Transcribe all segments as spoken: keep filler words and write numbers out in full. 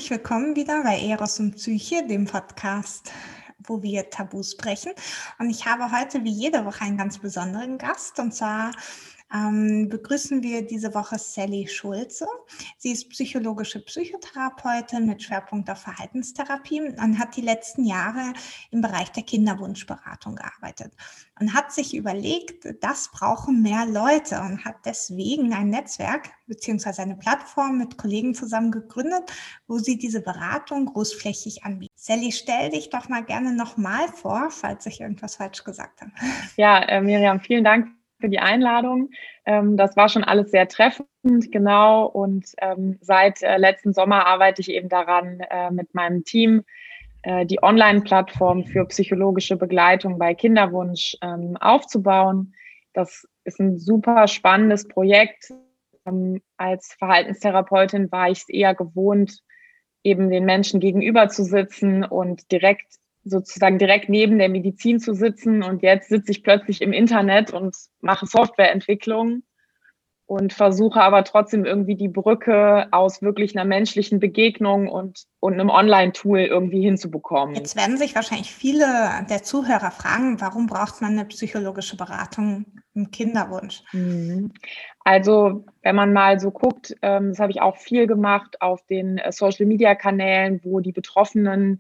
herzlich willkommen wieder bei Eros und Psyche, dem Podcast, wo wir Tabus brechen. Und ich habe heute wie jede Woche einen ganz besonderen Gast, und zwar ähm, begrüßen wir diese Woche Sally Schulze. Sie ist psychologische Psychotherapeutin mit Schwerpunkt auf Verhaltenstherapie und hat die letzten Jahre im Bereich der Kinderwunschberatung gearbeitet und hat sich überlegt, das brauchen mehr Leute, und hat deswegen ein Netzwerk bzw. eine Plattform mit Kollegen zusammen gegründet, wo sie diese Beratung großflächig anbietet. Sally, stell dich doch mal gerne nochmal vor, falls ich irgendwas falsch gesagt habe. Ja, äh, Miriam, vielen Dank für die Einladung. Ähm, das war schon alles sehr treffend, genau. Und ähm, seit äh, letzten Sommer arbeite ich eben daran, äh, mit meinem Team äh, die Online-Plattform für psychologische Begleitung bei Kinderwunsch ähm, aufzubauen. Das ist ein super spannendes Projekt. Ähm, als Verhaltenstherapeutin war ich es eher gewohnt, eben den Menschen gegenüber zu sitzen und direkt sozusagen direkt neben der Medizin zu sitzen. Und jetzt sitze ich plötzlich im Internet und mache Softwareentwicklung und versuche aber trotzdem irgendwie die Brücke aus wirklich einer menschlichen Begegnung und, und einem Online-Tool irgendwie hinzubekommen. Jetzt werden sich wahrscheinlich viele der Zuhörer fragen, warum braucht man eine psychologische Beratung im Kinderwunsch? Also wenn man mal so guckt, das habe ich auch viel gemacht auf den Social-Media-Kanälen, wo die Betroffenen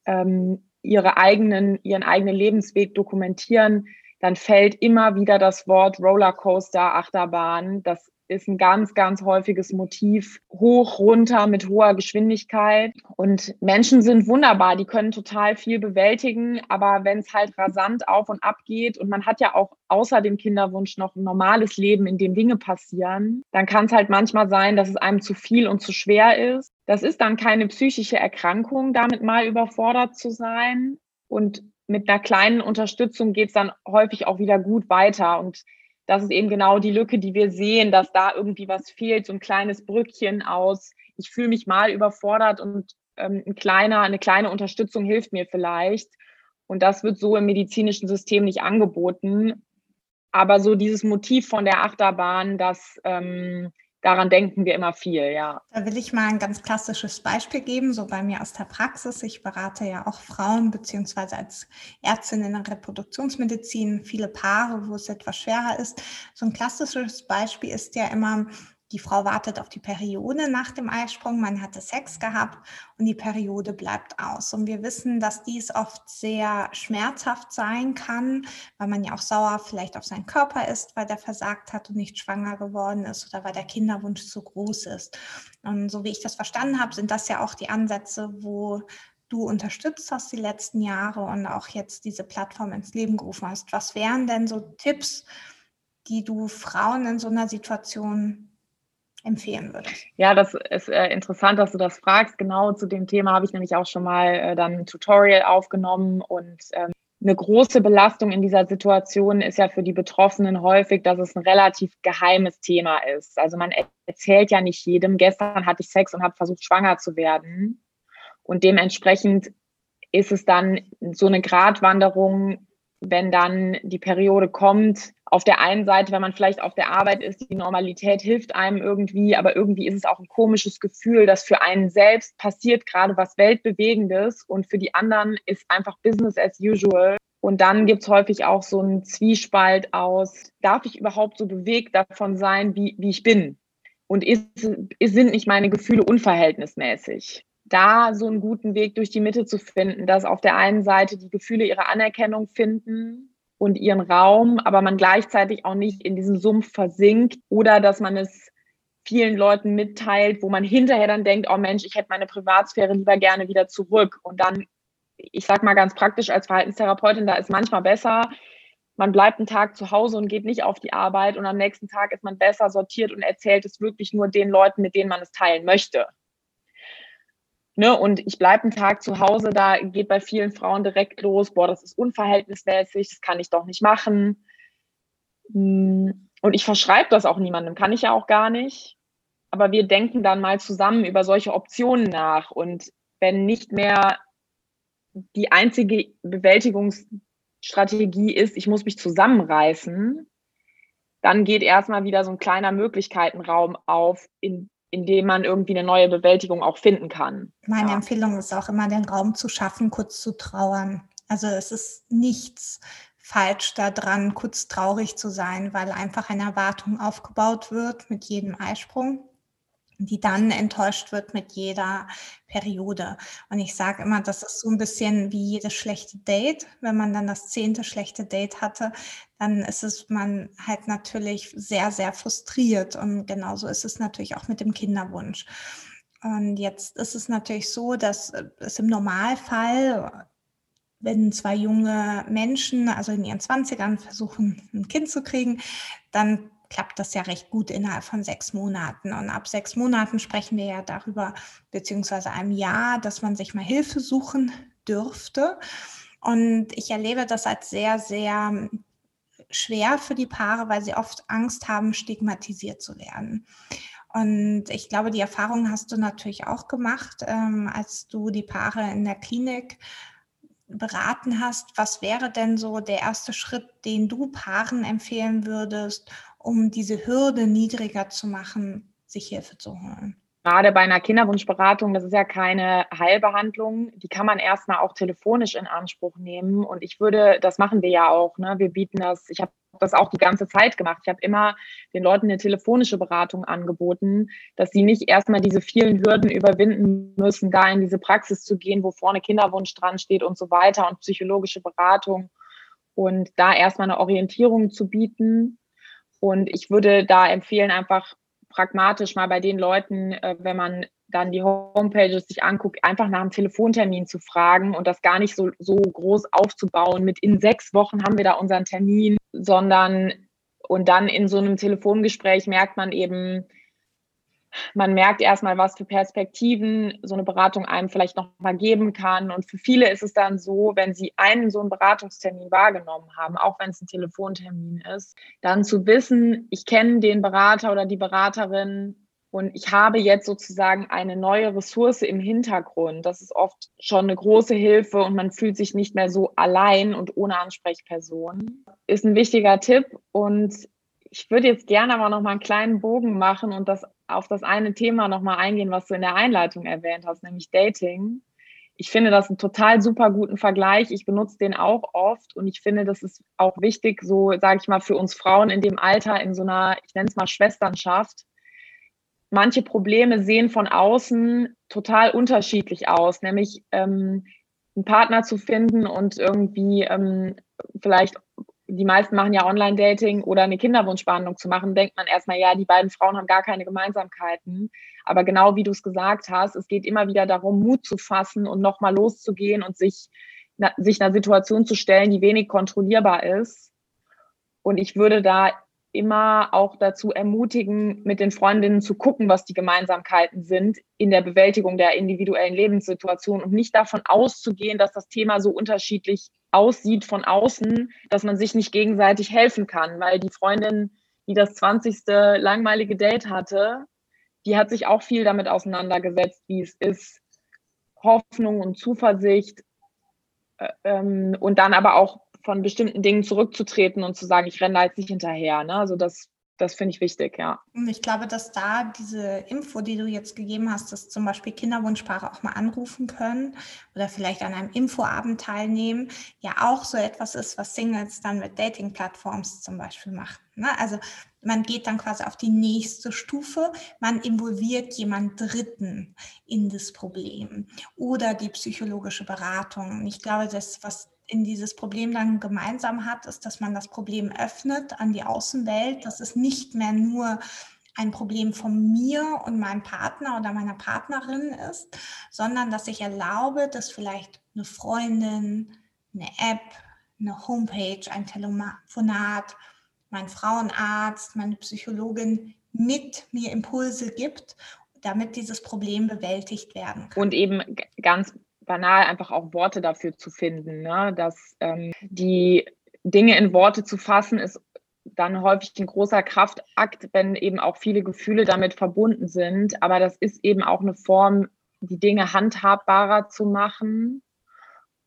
ihre eigenen, ihren eigenen Lebensweg dokumentieren, dann fällt immer wieder das Wort Rollercoaster, Achterbahn. Das ist ein ganz, ganz häufiges Motiv. Hoch, runter mit hoher Geschwindigkeit. Und Menschen sind wunderbar, die können total viel bewältigen. Aber wenn es halt rasant auf und ab geht und man hat ja auch außer dem Kinderwunsch noch ein normales Leben, in dem Dinge passieren, dann kann es halt manchmal sein, dass es einem zu viel und zu schwer ist. Das ist dann keine psychische Erkrankung, damit mal überfordert zu sein. Und mit einer kleinen Unterstützung geht es dann häufig auch wieder gut weiter. Und das ist eben genau die Lücke, die wir sehen, dass da irgendwie was fehlt, so ein kleines Brückchen aus, ich fühle mich mal überfordert und ähm, ein kleiner, eine kleine Unterstützung hilft mir vielleicht. Und das wird so im medizinischen System nicht angeboten. Aber so dieses Motiv von der Achterbahn, das ähm, daran denken wir immer viel, ja. Da will ich mal ein ganz klassisches Beispiel geben, so bei mir aus der Praxis. Ich berate ja auch Frauen beziehungsweise als Ärztin in der Reproduktionsmedizin viele Paare, wo es etwas schwerer ist. So ein klassisches Beispiel ist ja immer, die Frau wartet auf die Periode nach dem Eisprung, man hatte Sex gehabt und die Periode bleibt aus. Und wir wissen, dass dies oft sehr schmerzhaft sein kann, weil man ja auch sauer vielleicht auf seinen Körper ist, weil der versagt hat und nicht schwanger geworden ist oder weil der Kinderwunsch zu groß ist. Und so wie ich das verstanden habe, sind das ja auch die Ansätze, wo du unterstützt hast die letzten Jahre und auch jetzt diese Plattform ins Leben gerufen hast. Was wären denn so Tipps, die du Frauen in so einer Situation empfehlen würdest? Ja, das ist äh, interessant, dass du das fragst. Genau zu dem Thema habe ich nämlich auch schon mal äh, dann ein Tutorial aufgenommen. Und ähm, eine große Belastung in dieser Situation ist ja für die Betroffenen häufig, dass es ein relativ geheimes Thema ist. Also man erzählt ja nicht jedem, gestern hatte ich Sex und habe versucht, schwanger zu werden. Und dementsprechend ist es dann so eine Gratwanderung, wenn dann die Periode kommt. Auf der einen Seite, wenn man vielleicht auf der Arbeit ist, die Normalität hilft einem irgendwie, aber irgendwie ist es auch ein komisches Gefühl, dass für einen selbst passiert gerade was Weltbewegendes und für die anderen ist einfach Business as usual. Und dann gibt es häufig auch so einen Zwiespalt aus, darf ich überhaupt so bewegt davon sein, wie, wie ich bin? Und ist, ist, sind nicht meine Gefühle unverhältnismäßig? Da so einen guten Weg durch die Mitte zu finden, dass auf der einen Seite die Gefühle ihre Anerkennung finden und ihren Raum, aber man gleichzeitig auch nicht in diesem Sumpf versinkt oder dass man es vielen Leuten mitteilt, wo man hinterher dann denkt, oh Mensch, ich hätte meine Privatsphäre lieber gerne wieder zurück. Und dann, ich sag mal ganz praktisch als Verhaltenstherapeutin, da ist manchmal besser, man bleibt einen Tag zu Hause und geht nicht auf die Arbeit und am nächsten Tag ist man besser sortiert und erzählt es wirklich nur den Leuten, mit denen man es teilen möchte. Ne, und ich bleibe einen Tag zu Hause, da geht bei vielen Frauen direkt los, boah, das ist unverhältnismäßig, das kann ich doch nicht machen. Und ich verschreibe das auch niemandem, kann ich ja auch gar nicht. Aber wir denken dann mal zusammen über solche Optionen nach. Und wenn nicht mehr die einzige Bewältigungsstrategie ist, ich muss mich zusammenreißen, dann geht erstmal wieder so ein kleiner Möglichkeitenraum auf, in indem man irgendwie eine neue Bewältigung auch finden kann. Meine Ja. Empfehlung ist auch immer, den Raum zu schaffen, kurz zu trauern. Also es ist nichts falsch daran, kurz traurig zu sein, weil einfach eine Erwartung aufgebaut wird mit jedem Eisprung, die dann enttäuscht wird mit jeder Periode. Und ich sage immer, das ist so ein bisschen wie jedes schlechte Date. Wenn man dann das zehnte schlechte Date hatte, dann ist es man halt natürlich sehr, sehr frustriert. Und genauso ist es natürlich auch mit dem Kinderwunsch. Und jetzt ist es natürlich so, dass äh, es im Normalfall, wenn zwei junge Menschen, also in ihren Zwanzigern, versuchen, ein Kind zu kriegen, dann klappt das ja recht gut innerhalb von sechs Monaten. Und ab sechs Monaten sprechen wir ja darüber, beziehungsweise einem Jahr, dass man sich mal Hilfe suchen dürfte. Und ich erlebe das als sehr, sehr schwer für die Paare, weil sie oft Angst haben, stigmatisiert zu werden. Und ich glaube, die Erfahrung hast du natürlich auch gemacht, ähm, als du die Paare in der Klinik beraten hast. Was wäre denn so der erste Schritt, den du Paaren empfehlen würdest, um diese Hürde niedriger zu machen, sich Hilfe zu holen? Gerade bei einer Kinderwunschberatung, das ist ja keine Heilbehandlung, die kann man erst mal auch telefonisch in Anspruch nehmen. Und ich würde das machen wir ja auch, ne? Wir bieten das ich habe das auch die ganze Zeit gemacht. Ich habe immer den Leuten eine telefonische Beratung angeboten, dass sie nicht erst mal diese vielen Hürden überwinden müssen, da in diese Praxis zu gehen, wo vorne Kinderwunsch dran steht und so weiter und psychologische Beratung und da erst mal 'ne Orientierung zu bieten. Und ich würde da empfehlen, einfach pragmatisch mal bei den Leuten, äh, wenn man dann die Homepages sich anguckt, einfach nach einem Telefontermin zu fragen und das gar nicht so, so groß aufzubauen mit in sechs Wochen haben wir da unseren Termin, sondern und dann in so einem Telefongespräch merkt man eben, man merkt erstmal, was für Perspektiven so eine Beratung einem vielleicht noch mal geben kann. Und für viele ist es dann so, wenn sie einen so einen Beratungstermin wahrgenommen haben, auch wenn es ein Telefontermin ist, dann zu wissen, ich kenne den Berater oder die Beraterin und ich habe jetzt sozusagen eine neue Ressource im Hintergrund. Das ist oft schon eine große Hilfe und man fühlt sich nicht mehr so allein und ohne Ansprechperson. Ist ein wichtiger Tipp und ich würde jetzt gerne aber noch mal einen kleinen Bogen machen und das auf das eine Thema noch mal eingehen, was du in der Einleitung erwähnt hast, nämlich Dating. Ich finde das einen total super guten Vergleich. Ich benutze den auch oft und ich finde, das ist auch wichtig, so sage ich mal, für uns Frauen in dem Alter, in so einer, ich nenne es mal Schwesternschaft. Manche Probleme sehen von außen total unterschiedlich aus, nämlich ähm, einen Partner zu finden und irgendwie ähm, vielleicht die meisten machen ja Online-Dating oder eine Kinderwunschbehandlung zu machen, denkt man erstmal, ja, die beiden Frauen haben gar keine Gemeinsamkeiten. Aber genau wie du es gesagt hast, es geht immer wieder darum, Mut zu fassen und nochmal loszugehen und sich, na, sich einer Situation zu stellen, die wenig kontrollierbar ist. Und ich würde da immer auch dazu ermutigen, mit den Freundinnen zu gucken, was die Gemeinsamkeiten sind in der Bewältigung der individuellen Lebenssituation und nicht davon auszugehen, dass das Thema so unterschiedlich aussieht von außen, dass man sich nicht gegenseitig helfen kann, weil die Freundin, die das zwanzigste langweilige Date hatte, die hat sich auch viel damit auseinandergesetzt, wie es ist, Hoffnung und Zuversicht äh, ähm, und dann aber auch von bestimmten Dingen zurückzutreten und zu sagen, ich renne da jetzt nicht hinterher. Ne? Also das, das finde ich wichtig, ja. Und ich glaube, dass da diese Info, die du jetzt gegeben hast, dass zum Beispiel Kinderwunschpaare auch mal anrufen können oder vielleicht an einem Infoabend teilnehmen, ja auch so etwas ist, was Singles dann mit Dating-Plattforms zum Beispiel machen. Ne? Also man geht dann quasi auf die nächste Stufe, man involviert jemand Dritten in das Problem oder die psychologische Beratung. Und ich glaube, das, was in dieses Problem dann gemeinsam hat, ist, dass man das Problem öffnet an die Außenwelt, dass es nicht mehr nur ein Problem von mir und meinem Partner oder meiner Partnerin ist, sondern dass ich erlaube, dass vielleicht eine Freundin, eine App, eine Homepage, ein Telefonat, mein Frauenarzt, meine Psychologin mit mir Impulse gibt, damit dieses Problem bewältigt werden kann. Und eben g- ganz banal einfach auch Worte dafür zu finden, ne? Dass ähm, die Dinge in Worte zu fassen, ist dann häufig ein großer Kraftakt, wenn eben auch viele Gefühle damit verbunden sind. Aber das ist eben auch eine Form, die Dinge handhabbarer zu machen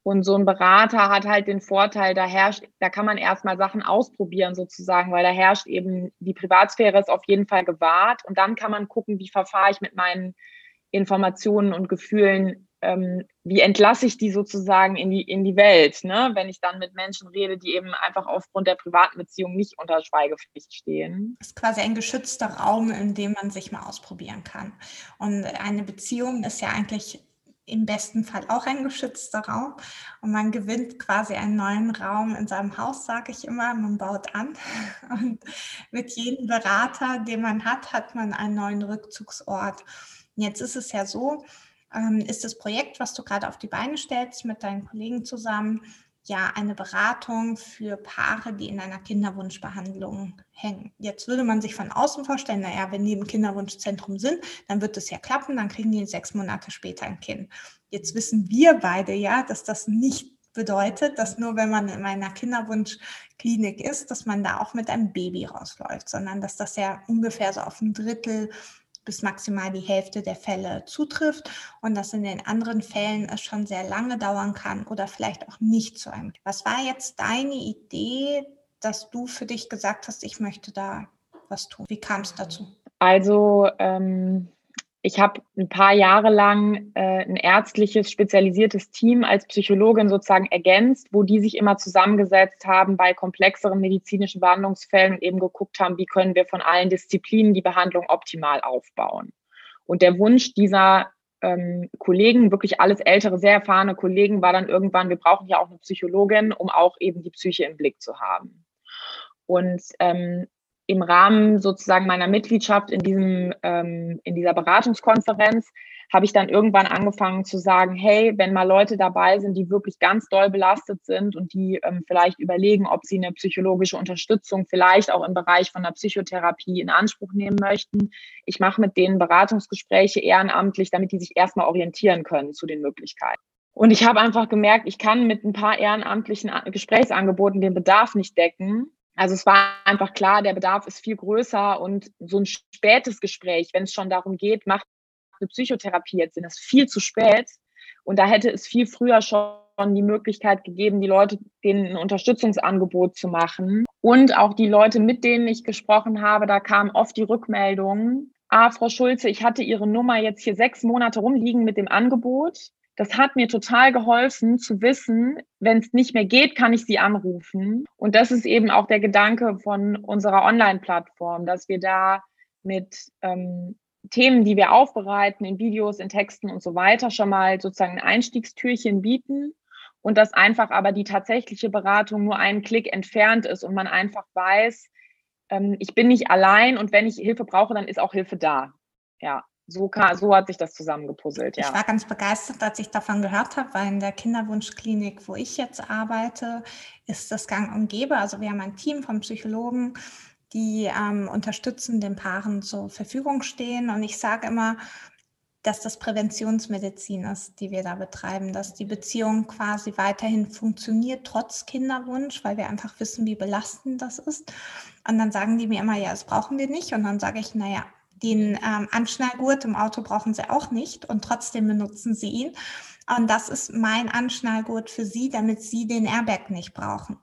Und so ein Berater hat halt den Vorteil, da herrscht da kann man erst mal Sachen ausprobieren sozusagen, weil da herrscht eben die Privatsphäre ist auf jeden Fall gewahrt und dann kann man gucken, wie verfahre ich mit meinen Informationen und Gefühlen, ähm, wie entlasse ich die sozusagen in die in die Welt, ne? Wenn ich dann mit Menschen rede, die eben einfach aufgrund der privaten Beziehung nicht unter Schweigepflicht stehen. Ist quasi ein geschützter Raum, in dem man sich mal ausprobieren kann. Und eine Beziehung ist ja eigentlich im besten Fall auch ein geschützter Raum. Und man gewinnt quasi einen neuen Raum in seinem Haus, sage ich immer. Man baut an. Und mit jedem Berater, den man hat, hat man einen neuen Rückzugsort. Und jetzt ist es ja so, ähm, ist das Projekt, was du gerade auf die Beine stellst, mit deinen Kollegen zusammen, ja eine Beratung für Paare, die in einer Kinderwunschbehandlung hängen. Jetzt würde man sich von außen vorstellen, naja, wenn die im Kinderwunschzentrum sind, dann wird es ja klappen, dann kriegen die sechs Monate später ein Kind. Jetzt wissen wir beide ja, dass das nicht bedeutet, dass nur wenn man in einer Kinderwunschklinik ist, dass man da auch mit einem Baby rausläuft, sondern dass das ja ungefähr so auf ein Drittel bis maximal die Hälfte der Fälle zutrifft und dass in den anderen Fällen es schon sehr lange dauern kann oder vielleicht auch nicht zu einem. Was war jetzt deine Idee, dass du für dich gesagt hast, ich möchte da was tun? Wie kam es dazu? Also, ähm, ich habe ein paar Jahre lang äh, 'n ärztliches spezialisiertes Team als Psychologin sozusagen ergänzt, wo die sich immer zusammengesetzt haben bei komplexeren medizinischen Behandlungsfällen und eben geguckt haben, wie können wir von allen Disziplinen die Behandlung optimal aufbauen. Und der Wunsch dieser, ähm, Kollegen, wirklich alles ältere, sehr erfahrene Kollegen, war dann irgendwann: „Wir brauchen ja auch eine Psychologin, um auch eben die Psyche im Blick zu haben.“ Und, ähm, im Rahmen sozusagen meiner Mitgliedschaft in diesem ähm, in dieser Beratungskonferenz habe ich dann irgendwann angefangen zu sagen: „Hey, wenn mal Leute dabei sind, die wirklich ganz doll belastet sind und die, ähm, vielleicht überlegen, ob sie eine psychologische Unterstützung vielleicht auch im Bereich von der Psychotherapie in Anspruch nehmen möchten. Ich mache mit denen Beratungsgespräche ehrenamtlich, damit die sich erst mal orientieren können zu den Möglichkeiten.“ Und ich habe einfach gemerkt, ich kann mit ein paar ehrenamtlichen A Gesprächsangeboten den Bedarf nicht decken. Also, es war einfach klar, der Bedarf ist viel größer und so 'n spätes Gespräch, wenn's schon darum geht, macht 'ne Psychotherapie jetzt Sinn, ist viel zu spät. Und da hätte es viel früher schon die Möglichkeit gegeben, die Leute denen 'n Unterstützungsangebot zu machen. Und auch die Leute, mit denen ich gesprochen habe, da kam oft die Rückmeldung: „Ah, Frau Schulze, ich hatte Ihre Nummer jetzt hier sechs Monate rumliegen mit dem Angebot. Das hat mir total geholfen zu wissen, wenn es nicht mehr geht, kann ich Sie anrufen.“ Und das ist eben auch der Gedanke von unserer Online-Plattform, dass wir da mit, ähm, Themen, die wir aufbereiten, in Videos, in Texten und so weiter, schon mal sozusagen 'n Einstiegstürchen bieten und dass einfach aber die tatsächliche Beratung nur einen Klick entfernt ist und man einfach weiß, ähm, ich bin nicht allein und wenn ich Hilfe brauche, dann ist auch Hilfe da. Ja, so ka so hat sich das zusammengepuzzelt, Ich ja. war ganz begeistert, als ich davon gehört habe, weil in der Kinderwunschklinik, wo ich jetzt arbeite, ist das gang und gäbe. Also wir haben ein Team von Psychologen, die ähm, unterstützen, den Paaren zur Verfügung stehen. Und ich sage immer, dass das Präventionsmedizin ist, die wir da betreiben, dass die Beziehung quasi weiterhin funktioniert, trotz Kinderwunsch, weil wir einfach wissen, wie belastend das ist. Und dann sagen die mir immer, ja, das brauchen wir nicht. Und dann sage ich, naja, den ähm, Anschnallgurt im Auto brauchen sie auch nicht und trotzdem benutzen sie ihn. Und das ist mein Anschnallgurt für sie, damit sie den Airbag nicht brauchen.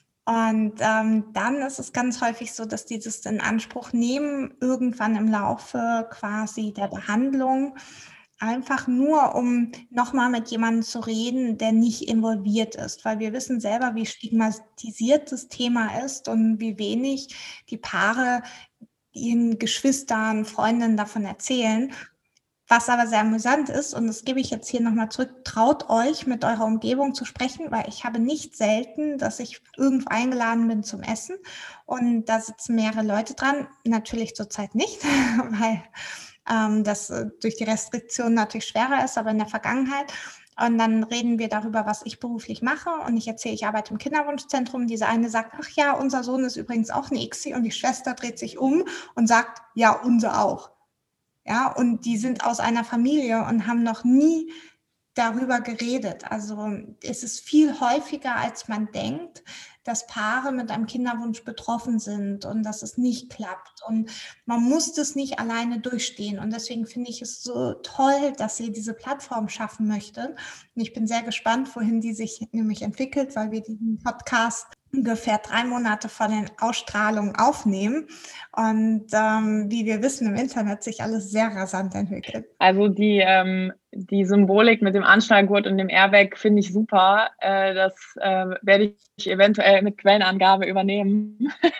Und ähm, dann ist es ganz häufig so, dass die das in Anspruch nehmen, irgendwann im Laufe quasi der Behandlung, einfach nur, um nochmal mit jemandem zu reden, der nicht involviert ist. Weil wir wissen selber, wie stigmatisiert das Thema ist und wie wenig die Paare ihren Geschwistern, Freundinnen davon erzählen. Was aber sehr amüsant ist, und das gebe ich jetzt hier nochmal zurück, traut euch, mit eurer Umgebung zu sprechen, weil ich habe nicht selten, dass ich irgendwo eingeladen bin zum Essen und da sitzen mehrere Leute dran. Natürlich zurzeit nicht, weil ähm, das äh, durch die Restriktion natürlich schwerer ist, aber in der Vergangenheit. Und dann reden wir darüber, was ich beruflich mache. Und ich erzähle, ich arbeite im Kinderwunschzentrum. Diese eine sagt, ach ja, unser Sohn ist übrigens auch eine I C S I. Und die Schwester dreht sich um und sagt, ja, unser auch. Ja, und die sind aus einer Familie und haben noch nie darüber geredet. Also es ist viel häufiger, als man denkt, dass Paare mit einem Kinderwunsch betroffen sind und dass es nicht klappt. Und man muss das nicht alleine durchstehen. Und deswegen finde ich es so toll, dass sie diese Plattform schaffen möchte. Und ich bin sehr gespannt, wohin die sich nämlich entwickelt, weil wir diesen Podcast ungefähr drei Monate vor den Ausstrahlungen aufnehmen. Und ähm, wie wir wissen, im Internet sich alles sehr rasant entwickelt. Also die, ähm, die Symbolik mit dem Anschnallgurt und dem Airbag finde ich super. Äh, das äh, werde ich eventuell mit Quellenangabe übernehmen.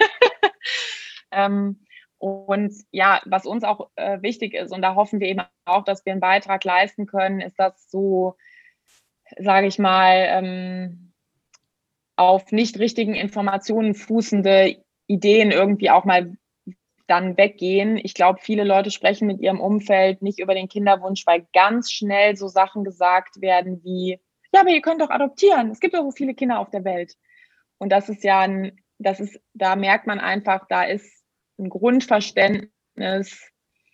ähm, und ja, was uns auch äh, wichtig ist, und da hoffen wir eben auch, dass wir einen Beitrag leisten können, ist, dass so, sage ich mal, ähm, auf nicht richtigen Informationen fußende Ideen irgendwie auch mal dann weggehen. Ich glaube, viele Leute sprechen mit ihrem Umfeld nicht über den Kinderwunsch, weil ganz schnell so Sachen gesagt werden wie, ja, aber ihr könnt doch adoptieren. Es gibt doch so viele Kinder auf der Welt. Und das ist ja ein, das ist, da merkt man einfach, da ist ein Grundverständnis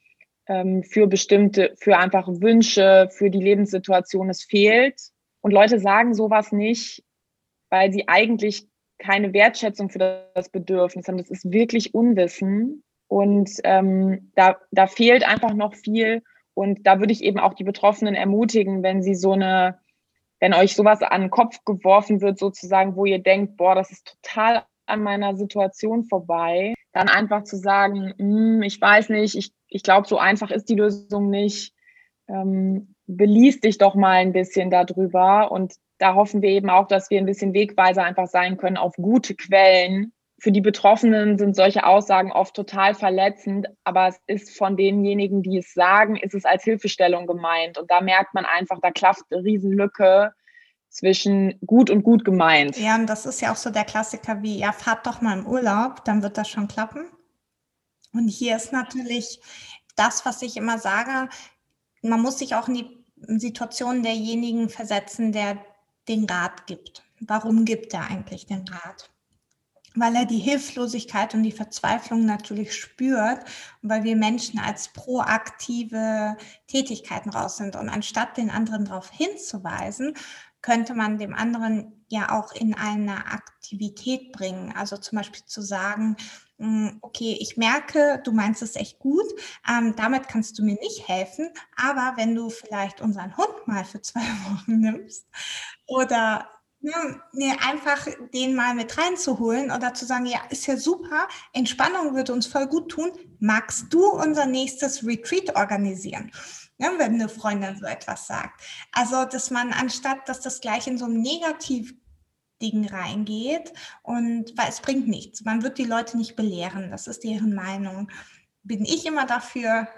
ähm, für bestimmte, für einfach Wünsche, für die Lebenssituation, es fehlt. Und Leute sagen sowas nicht, weil sie eigentlich keine Wertschätzung für das Bedürfnis haben. Das ist wirklich Unwissen. Und ähm, da, da fehlt einfach noch viel. Und da würde ich eben auch die Betroffenen ermutigen, wenn sie so eine, wenn euch sowas an den Kopf geworfen wird, sozusagen, wo ihr denkt, boah, das ist total an meiner Situation vorbei, dann einfach zu sagen, hm, ich weiß nicht, ich, ich glaube, so einfach ist die Lösung nicht. Ähm, beließ dich doch mal ein bisschen darüber. Und da hoffen wir eben auch, dass wir ein bisschen Wegweiser einfach sein können auf gute Quellen. Für die Betroffenen sind solche Aussagen oft total verletzend, aber es ist von denjenigen, die es sagen, ist es als Hilfestellung gemeint. Und da merkt man einfach, da klafft eine Riesenlücke zwischen gut und gut gemeint. Ja, und das ist ja auch so der Klassiker wie, ja, fahrt doch mal im Urlaub, dann wird das schon klappen. Und hier ist natürlich das, was ich immer sage, man muss sich auch in die Situation derjenigen versetzen, der den Rat gibt. Warum gibt er eigentlich den Rat? Weil er die Hilflosigkeit und die Verzweiflung natürlich spürt und weil wir Menschen als proaktive Tätigkeiten raus sind. Und anstatt den anderen darauf hinzuweisen, könnte man dem anderen ja auch in eine Aktivität bringen. Also zum Beispiel zu sagen, okay, ich merke, du meinst es echt gut, ähm, damit kannst du mir nicht helfen, aber wenn du vielleicht unseren Hund mal für zwei Wochen nimmst oder ja, nee, einfach den mal mit reinzuholen oder zu sagen, ja, ist ja super, Entspannung würde uns voll gut tun, magst du unser nächstes Retreat organisieren? Ja, wenn eine Freundin so etwas sagt. Also, dass man anstatt, dass das gleich in so einem Negativ-Ding reingeht und weil es bringt nichts. Man wird die Leute nicht belehren, das ist deren Meinung. Bin ich immer dafür,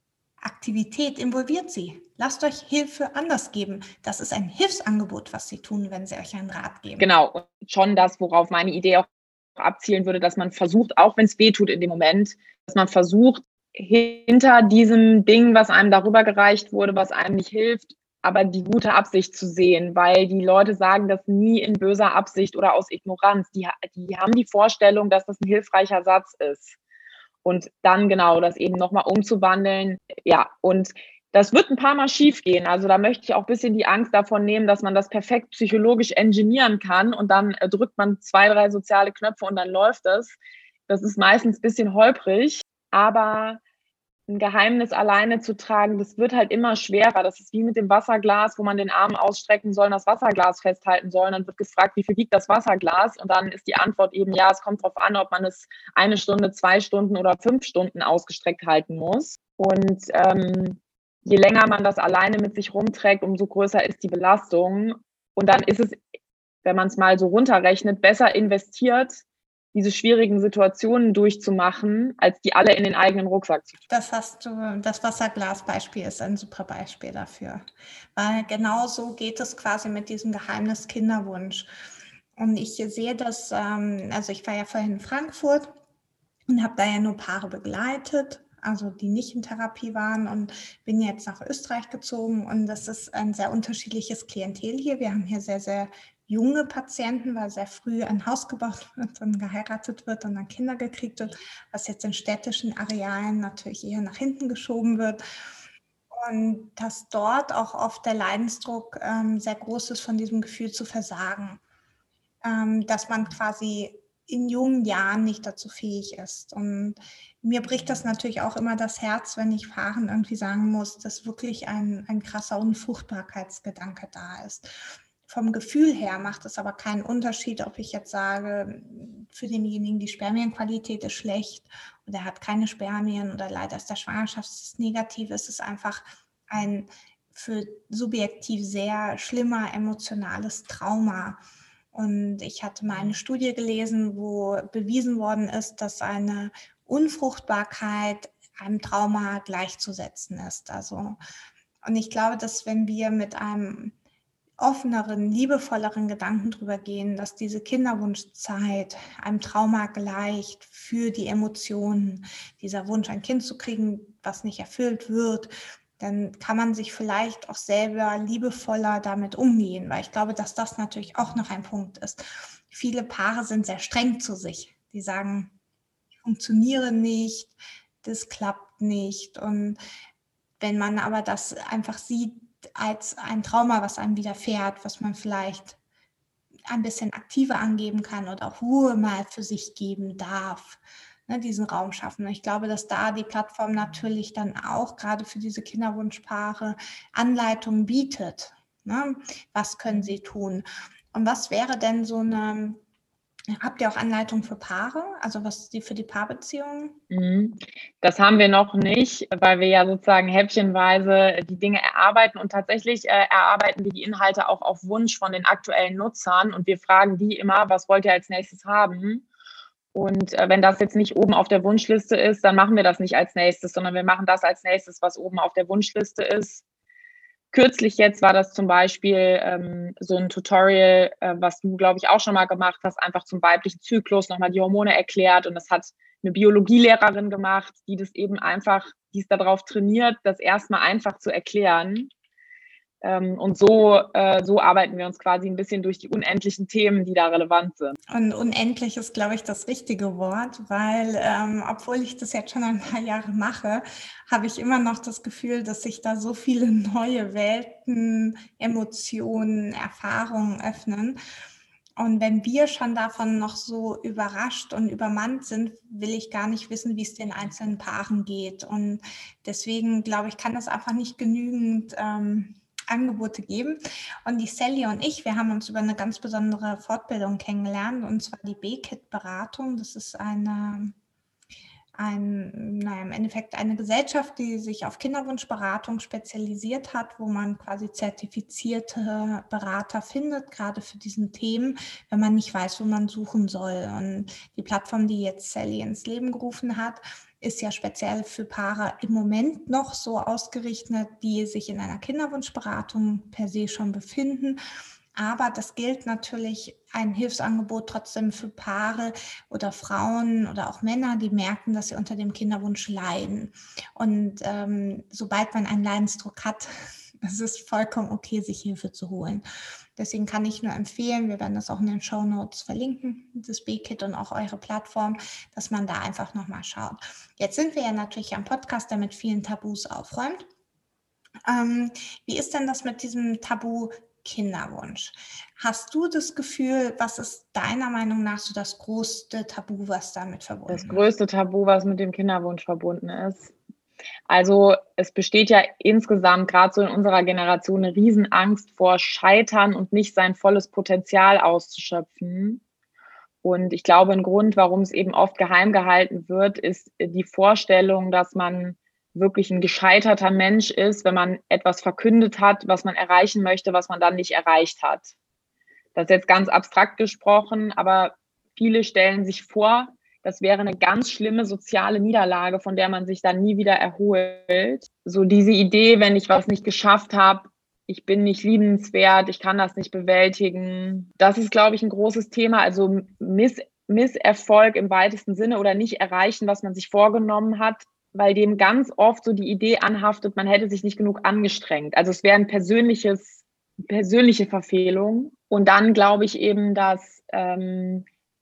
Aktivität involviert sie. Lasst euch Hilfe anders geben. Das ist ein Hilfsangebot, was sie tun, wenn sie euch einen Rat geben. Genau, und schon das, worauf meine Idee auch abzielen würde, dass man versucht, auch wenn es weh tut in dem Moment, dass man versucht, hinter diesem Ding, was einem darüber gereicht wurde, was einem nicht hilft, aber die gute Absicht zu sehen, weil die Leute sagen das nie in böser Absicht oder aus Ignoranz. Die, die haben die Vorstellung, dass das ein hilfreicher Satz ist. Und dann genau das eben nochmal umzuwandeln. Ja, und das wird ein paar Mal schief gehen. Also da möchte ich auch ein bisschen die Angst davon nehmen, dass man das perfekt psychologisch engineeren kann und dann äh, drückt man zwei, drei soziale Knöpfe und dann läuft es. Das ist meistens ein bisschen holprig, aber ein Geheimnis alleine zu tragen, das wird halt immer schwerer. Das ist wie mit dem Wasserglas, wo man den Arm ausstrecken soll und das Wasserglas festhalten soll. Und dann wird gefragt, wie viel wiegt das Wasserglas? Und dann ist die Antwort eben, ja, es kommt darauf an, ob man es eine Stunde, zwei Stunden oder fünf Stunden ausgestreckt halten muss. Und ähm, je länger man das alleine mit sich rumträgt, umso größer ist die Belastung. Und dann ist es, wenn man es mal so runterrechnet, besser investiert, diese schwierigen Situationen durchzumachen, als die alle in den eigenen Rucksack zu tun. Das hast du, das Wasserglas-Beispiel ist ein super Beispiel dafür. Weil genau so geht es quasi mit diesem Geheimnis Kinderwunsch. Und ich sehe das, ähm, also ich war ja vorhin in Frankfurt und habe da ja nur Paare begleitet, also die nicht in Therapie waren und bin jetzt nach Österreich gezogen und das ist ein sehr unterschiedliches Klientel hier. Wir haben hier sehr, sehr junge Patienten, weil sehr früh ein Haus gebaut wird und geheiratet wird und dann Kinder gekriegt wird, was jetzt in städtischen Arealen natürlich eher nach hinten geschoben wird. Und dass dort auch oft der Leidensdruck ähm, sehr groß ist, von diesem Gefühl zu versagen. Ähm, dass man quasi in jungen Jahren nicht dazu fähig ist. Und mir bricht das natürlich auch immer das Herz, wenn ich Paaren irgendwie sagen muss, dass wirklich ein, ein krasser Unfruchtbarkeitsgedanke da ist. Vom Gefühl her macht es aber keinen Unterschied, ob ich jetzt sage, für denjenigen die Spermienqualität ist schlecht oder er hat keine Spermien oder leider ist der Schwangerschaftstest negativ. Es ist einfach ein für subjektiv sehr schlimmer emotionales Trauma. Und ich hatte mal eine Studie gelesen, wo bewiesen worden ist, dass eine Unfruchtbarkeit einem Trauma gleichzusetzen ist. Also, und ich glaube, dass wenn wir mit einem offeneren, liebevolleren Gedanken drüber gehen, dass diese Kinderwunschzeit einem Trauma gleicht für die Emotionen, dieser Wunsch, ein Kind zu kriegen, was nicht erfüllt wird, dann kann man sich vielleicht auch selber liebevoller damit umgehen, weil ich glaube, dass das natürlich auch noch ein Punkt ist. Viele Paare sind sehr streng zu sich. Die sagen, ich funktioniere nicht, das klappt nicht. Und wenn man aber das einfach sieht als ein Trauma, was einem widerfährt, was man vielleicht ein bisschen aktiver angeben kann oder auch Ruhe mal für sich geben darf, ne, diesen Raum schaffen. Ich glaube, dass da die Plattform natürlich dann auch gerade für diese Kinderwunschpaare Anleitungen bietet. Ne? Was können sie tun? Und was wäre denn so eine, habt ihr auch Anleitungen für Paare, also was die für die Paarbeziehungen? Das haben wir noch nicht, weil wir ja sozusagen häppchenweise die Dinge erarbeiten und tatsächlich äh, erarbeiten wir die Inhalte auch auf Wunsch von den aktuellen Nutzern und wir fragen die immer, was wollt ihr als nächstes haben? Und äh, wenn das jetzt nicht oben auf der Wunschliste ist, dann machen wir das nicht als nächstes, sondern wir machen das als nächstes, was oben auf der Wunschliste ist. Kürzlich jetzt war das zum Beispiel ähm, so ein Tutorial, äh, was du, glaube ich, auch schon mal gemacht hast, einfach zum weiblichen Zyklus nochmal die Hormone erklärt. Und das hat eine Biologielehrerin gemacht, die das eben einfach, die ist darauf trainiert, das erstmal einfach zu erklären. Ähm, und so, äh, so arbeiten wir uns quasi ein bisschen durch die unendlichen Themen, die da relevant sind. Und unendlich ist, glaube ich, das richtige Wort, weil ähm, obwohl ich das jetzt schon ein paar Jahre mache, habe ich immer noch das Gefühl, dass sich da so viele neue Welten, Emotionen, Erfahrungen öffnen. Und wenn wir schon davon noch so überrascht und übermannt sind, will ich gar nicht wissen, wie es den einzelnen Paaren geht. Und deswegen, glaube ich, kann das einfach nicht genügend ähm, Angebote geben. Und die Sally und ich, wir haben uns über eine ganz besondere Fortbildung kennengelernt, und zwar die B-Kit-Beratung. Das ist eine, ein, naja, im Endeffekt eine Gesellschaft, die sich auf Kinderwunschberatung spezialisiert hat, wo man quasi zertifizierte Berater findet, gerade für diesen Themen, wenn man nicht weiß, wo man suchen soll. Und die Plattform, die jetzt Sally ins Leben gerufen hat, ist ja speziell für Paare im Moment noch so ausgerichtet, die sich in einer Kinderwunschberatung per se schon befinden. Aber das gilt natürlich ein Hilfsangebot trotzdem für Paare oder Frauen oder auch Männer, die merken, dass sie unter dem Kinderwunsch leiden. Und ähm, sobald man einen Leidensdruck hat, es ist vollkommen okay, sich Hilfe zu holen. Deswegen kann ich nur empfehlen, wir werden das auch in den Shownotes verlinken, das B-Kit und auch eure Plattform, dass man da einfach nochmal schaut. Jetzt sind wir ja natürlich am Podcast, der mit vielen Tabus aufräumt. Ähm, wie ist denn das mit diesem Tabu Kinderwunsch? Hast du das Gefühl, was ist deiner Meinung nach so das größte Tabu, was damit verbunden ist? Das größte Tabu, was mit dem Kinderwunsch verbunden ist. Also es besteht ja insgesamt gerade so in unserer Generation eine Riesenangst vor Scheitern und nicht sein volles Potenzial auszuschöpfen. Und ich glaube, ein Grund, warum es eben oft geheim gehalten wird, ist die Vorstellung, dass man wirklich ein gescheiterter Mensch ist, wenn man etwas verkündet hat, was man erreichen möchte, was man dann nicht erreicht hat. Das ist jetzt ganz abstrakt gesprochen, aber viele stellen sich vor, das wäre eine ganz schlimme soziale Niederlage, von der man sich dann nie wieder erholt. So diese Idee, wenn ich was nicht geschafft habe, ich bin nicht liebenswert, ich kann das nicht bewältigen. Das ist, glaube ich, ein großes Thema. Also Miss, Misserfolg im weitesten Sinne oder nicht erreichen, was man sich vorgenommen hat, weil dem ganz oft so die Idee anhaftet, man hätte sich nicht genug angestrengt. Also es wäre ein persönliches, persönliche Verfehlung. Und dann glaube ich eben, dass ähm,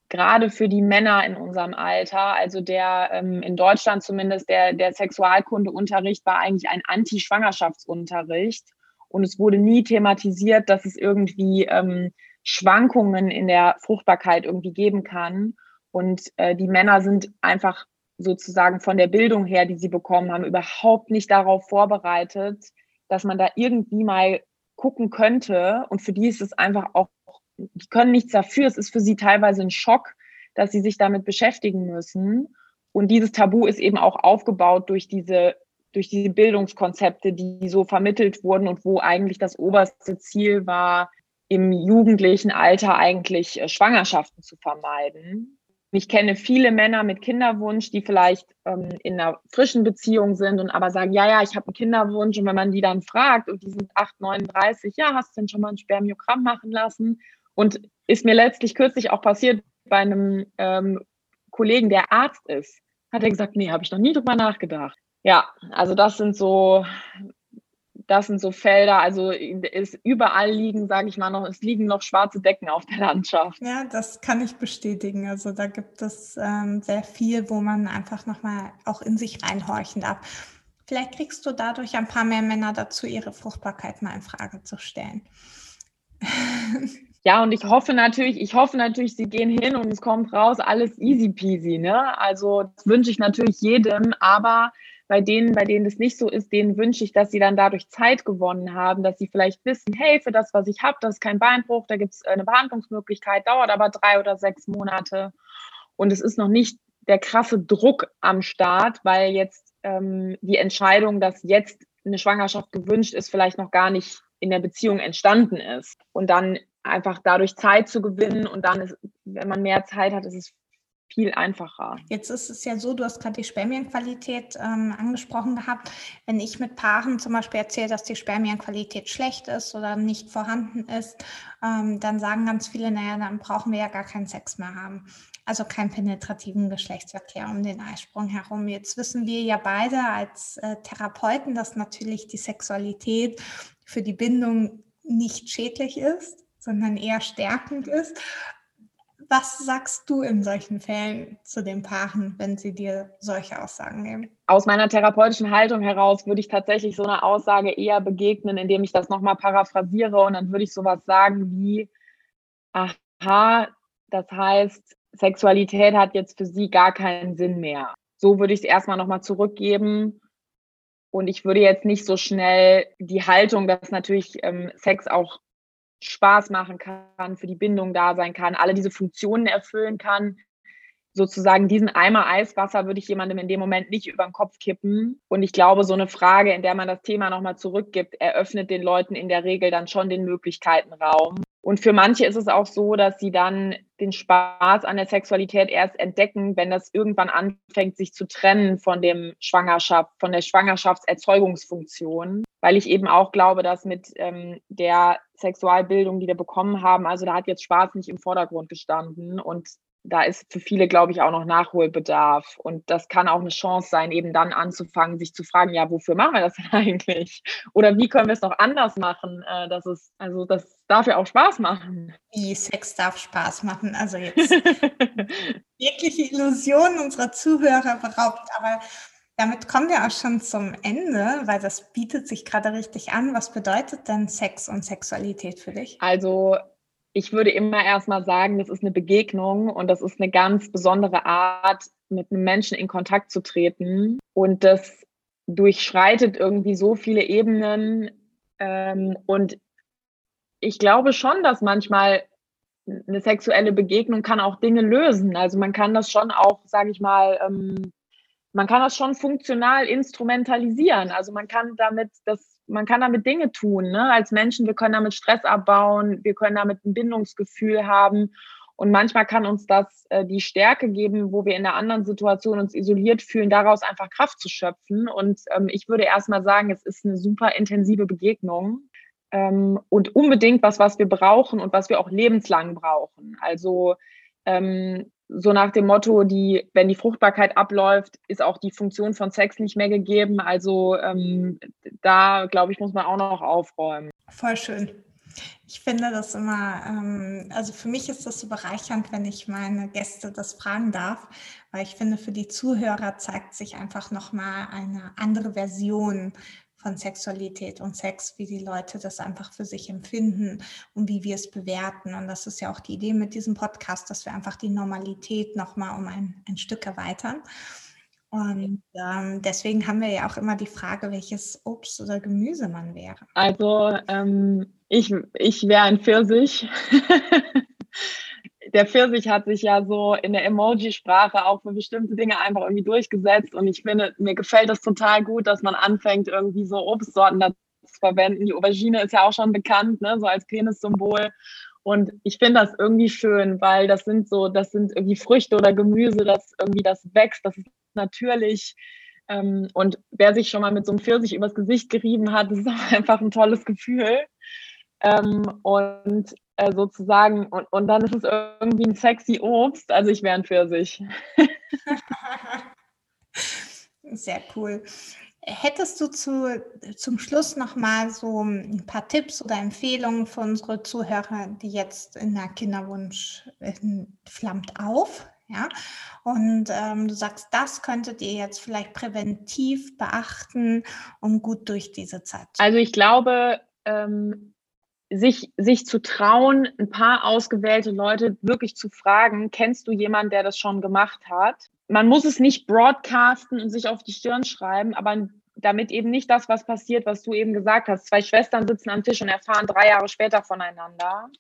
gerade für die Männer in unserem Alter, also der ähm, in Deutschland zumindest, der, der Sexualkundeunterricht war eigentlich ein Anti-Schwangerschaftsunterricht. Und es wurde nie thematisiert, dass es irgendwie ähm, Schwankungen in der Fruchtbarkeit irgendwie geben kann. Und äh, die Männer sind einfach sozusagen von der Bildung her, die sie bekommen haben, überhaupt nicht darauf vorbereitet, dass man da irgendwie mal gucken könnte. Und für die ist es einfach auch, die können nichts dafür. Es ist für sie teilweise ein Schock, dass sie sich damit beschäftigen müssen. Und dieses Tabu ist eben auch aufgebaut durch diese durch diese Bildungskonzepte, die so vermittelt wurden und wo eigentlich das oberste Ziel war, im jugendlichen Alter eigentlich Schwangerschaften zu vermeiden. Ich kenne viele Männer mit Kinderwunsch, die vielleicht ähm, in einer frischen Beziehung sind und aber sagen, ja, ja, ich habe einen Kinderwunsch. Und wenn man die dann fragt und die sind acht, neununddreißig, ja, hast du denn schon mal ein Spermiogramm machen lassen? Und ist mir letztlich kürzlich auch passiert bei einem ähm, Kollegen, der Arzt ist, hat er gesagt, nee, habe ich noch nie drüber nachgedacht. Ja, also das sind so, das sind so Felder, also es überall liegen, sage ich mal noch, es liegen noch schwarze Decken auf der Landschaft. Ja, das kann ich bestätigen. Also da gibt es ähm, sehr viel, wo man einfach nochmal auch in sich reinhorchen darf. Vielleicht kriegst du dadurch ein paar mehr Männer dazu, ihre Fruchtbarkeit mal in Frage zu stellen. Ja, und ich hoffe natürlich, ich hoffe natürlich, sie gehen hin und es kommt raus, alles easy peasy, ne? Also das wünsche ich natürlich jedem, aber bei denen, bei denen das nicht so ist, denen wünsche ich, dass sie dann dadurch Zeit gewonnen haben, dass sie vielleicht wissen, hey, für das, was ich habe, das ist kein Beinbruch, da gibt es eine Behandlungsmöglichkeit, dauert aber drei oder sechs Monate. Und es ist noch nicht der krasse Druck am Start, weil jetzt ähm, die Entscheidung, dass jetzt eine Schwangerschaft gewünscht ist, vielleicht noch gar nicht in der Beziehung entstanden ist. Und dann einfach dadurch Zeit zu gewinnen und dann, ist, wenn man mehr Zeit hat, ist es viel einfacher. Jetzt ist es ja so, du hast gerade die Spermienqualität ähm, angesprochen gehabt. Wenn ich mit Paaren zum Beispiel erzähle, dass die Spermienqualität schlecht ist oder nicht vorhanden ist, ähm, dann sagen ganz viele, naja, dann brauchen wir ja gar keinen Sex mehr haben. Also keinen penetrativen Geschlechtsverkehr um den Eisprung herum. Jetzt wissen wir ja beide als äh, Therapeuten, dass natürlich die Sexualität für die Bindung nicht schädlich ist, sondern eher stärkend ist. Was sagst du in solchen Fällen zu den Paaren, wenn sie dir solche Aussagen geben? Aus meiner therapeutischen Haltung heraus würde ich tatsächlich so einer Aussage eher begegnen, indem ich das nochmal paraphrasiere und dann würde ich sowas sagen wie, aha, das heißt, Sexualität hat jetzt für sie gar keinen Sinn mehr. So würde ich es erstmal nochmal zurückgeben und ich würde jetzt nicht so schnell die Haltung, dass natürlich ähm, Sex auch Spaß machen kann, für die Bindung da sein kann, alle diese Funktionen erfüllen kann. Sozusagen diesen Eimer Eiswasser würde ich jemandem in dem Moment nicht über den Kopf kippen. Und ich glaube, so eine Frage, in der man das Thema nochmal zurückgibt, eröffnet den Leuten in der Regel dann schon den Möglichkeitenraum. Und für manche ist es auch so, dass sie dann den Spaß an der Sexualität erst entdecken, wenn das irgendwann anfängt, sich zu trennen von dem Schwangerschaft, von der Schwangerschaftserzeugungsfunktion. Weil ich eben auch glaube, dass mit ähm, der Sexualbildung, die wir bekommen haben, also da hat jetzt Spaß nicht im Vordergrund gestanden und da ist für viele, glaube ich, auch noch Nachholbedarf. Und das kann auch eine Chance sein, eben dann anzufangen, sich zu fragen, ja, wofür machen wir das denn eigentlich? Oder wie können wir es noch anders machen, äh, dass es, also das darf ja auch Spaß machen. Wie Sex darf Spaß machen. Also jetzt jegliche Illusion unserer Zuhörer beraubt, aber damit kommen wir auch schon zum Ende, weil das bietet sich gerade richtig an. Was bedeutet denn Sex und Sexualität für dich? Also ich würde immer erstmal sagen, das ist eine Begegnung und das ist eine ganz besondere Art, mit einem Menschen in Kontakt zu treten. Und das durchschreitet irgendwie so viele Ebenen. Ähm, und ich glaube schon, dass manchmal eine sexuelle Begegnung kann auch Dinge lösen. Also man kann das schon auch, sage ich mal, ähm, man kann das schon funktional instrumentalisieren. Also man kann damit das man kann damit Dinge tun, ne? Als Menschen, wir können damit Stress abbauen, wir können damit ein Bindungsgefühl haben und manchmal kann uns das äh, die Stärke geben, wo wir in einer anderen Situation uns isoliert fühlen, daraus einfach Kraft zu schöpfen und ähm, ich würde erstmal sagen, es ist eine super intensive Begegnung ähm, und unbedingt was, was wir brauchen und was wir auch lebenslang brauchen. Also ähm, so nach dem Motto, die, wenn die Fruchtbarkeit abläuft, ist auch die Funktion von Sex nicht mehr gegeben. Also ähm, da, glaube ich, muss man auch noch aufräumen. Voll schön. Ich finde das immer, ähm, also für mich ist das so bereichernd, wenn ich meine Gäste das fragen darf, weil ich finde, für die Zuhörer zeigt sich einfach nochmal eine andere Version von Sexualität und Sex, wie die Leute das einfach für sich empfinden und wie wir es bewerten. Und das ist ja auch die Idee mit diesem Podcast, dass wir einfach die Normalität nochmal um ein, ein Stück erweitern. Und ähm, deswegen haben wir ja auch immer die Frage, welches Obst oder Gemüse man wäre. Also ähm, ich, ich wäre ein Pfirsich. Der Pfirsich hat sich ja so in der Emoji-Sprache auch für bestimmte Dinge einfach irgendwie durchgesetzt. Und ich finde, mir gefällt das total gut, dass man anfängt, irgendwie so Obstsorten dazu zu verwenden. Die Aubergine ist ja auch schon bekannt, ne, so als Penissymbol. Und ich finde das irgendwie schön, weil das sind so, das sind irgendwie Früchte oder Gemüse, das irgendwie das wächst, das ist natürlich. Ähm, und wer sich schon mal mit so einem Pfirsich übers Gesicht gerieben hat, das ist auch einfach ein tolles Gefühl. Ähm, und äh, sozusagen, und, und dann ist es irgendwie ein sexy Obst, also ich wäre ein Pfirsich. Sehr cool. Hättest du zu, zum Schluss nochmal so ein paar Tipps oder Empfehlungen für unsere Zuhörer, die jetzt in der Kinderwunsch äh, flammt auf, ja? Und ähm, du sagst, das könntet ihr jetzt vielleicht präventiv beachten, um gut durch diese Zeit zu kommen. Also ich glaube, ähm, sich, sich zu trauen, ein paar ausgewählte Leute wirklich zu fragen, kennst du jemanden, der das schon gemacht hat? Man muss es nicht broadcasten und sich auf die Stirn schreiben, aber damit eben nicht das, was passiert, was du eben gesagt hast. Zwei Schwestern sitzen am Tisch und erfahren drei Jahre später voneinander.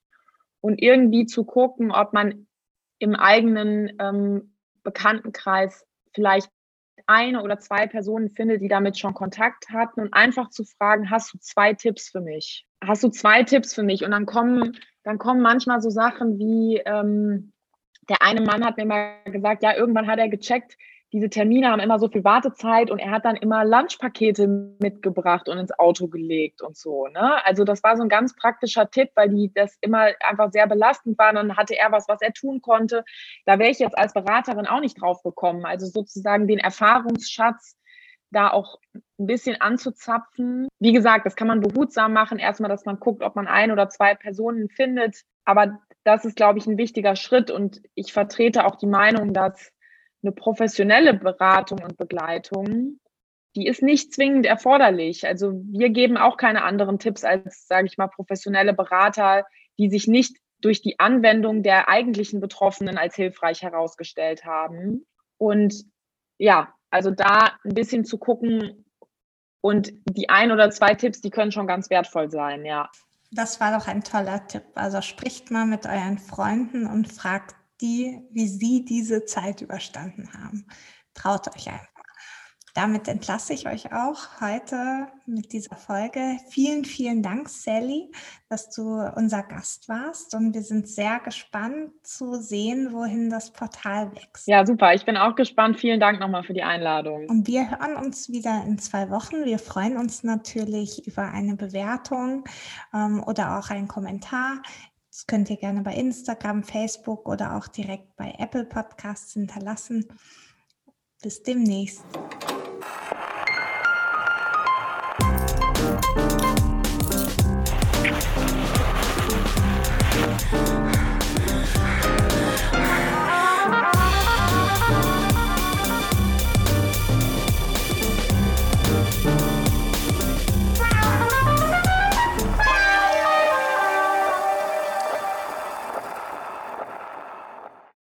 Und irgendwie zu gucken, ob man im eigenen ähm, Bekanntenkreis vielleicht eine oder zwei Personen findet, die damit schon Kontakt hatten und einfach zu fragen, hast du zwei Tipps für mich? Hast du zwei Tipps für mich? Und dann kommen, dann kommen manchmal so Sachen wie, ähm, der eine Mann hat mir mal gesagt, ja, irgendwann hat er gecheckt, diese Termine haben immer so viel Wartezeit und er hat dann immer Lunchpakete mitgebracht und ins Auto gelegt und so, ne? Also das war so ein ganz praktischer Tipp, weil die das immer einfach sehr belastend war. Dann hatte er was, was er tun konnte. Da wäre ich jetzt als Beraterin auch nicht drauf gekommen. Also sozusagen den Erfahrungsschatz da auch ein bisschen anzuzapfen. Wie gesagt, das kann man behutsam machen. Erstmal, dass man guckt, ob man ein oder zwei Personen findet. Aber das ist, glaube ich, ein wichtiger Schritt. Und ich vertrete auch die Meinung, dass eine professionelle Beratung und Begleitung, die ist nicht zwingend erforderlich. Also wir geben auch keine anderen Tipps als, sage ich mal, professionelle Berater, die sich nicht durch die Anwendung der eigentlichen Betroffenen als hilfreich herausgestellt haben. Und ja, also da ein bisschen zu gucken und die ein oder zwei Tipps, die können schon ganz wertvoll sein, ja. Das war doch ein toller Tipp. Also spricht mal mit euren Freunden und fragt die, wie sie diese Zeit überstanden haben. Traut euch einfach. Damit entlasse ich euch auch heute mit dieser Folge. Vielen, vielen Dank, Sally, dass du unser Gast warst. Und wir sind sehr gespannt zu sehen, wohin das Portal wächst. Ja, super. Ich bin auch gespannt. Vielen Dank nochmal für die Einladung. Und wir hören uns wieder in zwei Wochen. Wir freuen uns natürlich über eine Bewertung ähm, oder auch einen Kommentar. Das könnt ihr gerne bei Instagram, Facebook oder auch direkt bei Apple Podcasts hinterlassen. Bis demnächst.